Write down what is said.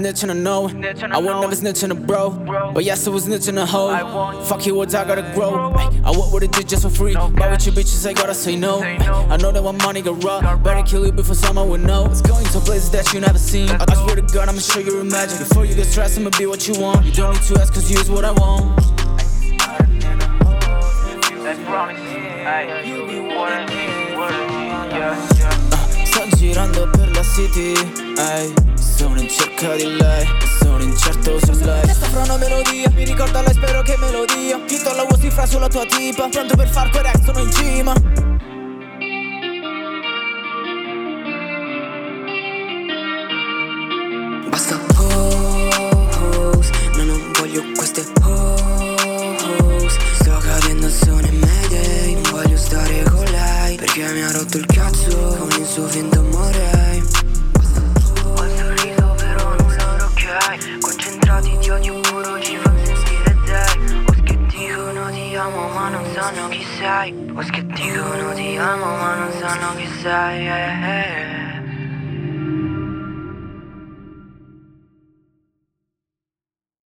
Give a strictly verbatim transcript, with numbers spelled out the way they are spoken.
snitch and I know it. I would never snitch on a bro, but yes, I was snitching a hoe. Fuck you, words I gotta grow. I what would it do just for free? But with you bitches, I gotta say no. I know that my money got raw. Better kill you before someone would know. It's going to places that you never seen. I swear to God, I'ma show you a magic. Before you get stressed, I'ma be what you want. You don't need to ask, cause you is what I want. Sto girando per la city, ehi. Sono in cerca di lei, sono incerto su lei. Testa fra una melodia, mi ricorda lei, spero che melodia. Chito la voce fra sulla tua tipa, pronto per far correct, sono in cima. Basta pose, no, non voglio queste pose. Sto cadendo, sono in Mayday, non voglio stare con lei, perché mi ha rotto il cazzo con il suo finto amore. Basta pose, ho il sorriso però non sono ok. Concentrati ti odio puro, ci fa sentire dei. O che dicono ti amo ma non sanno chi sei. O che dicono ti amo ma non sanno chi sei, eh, eh.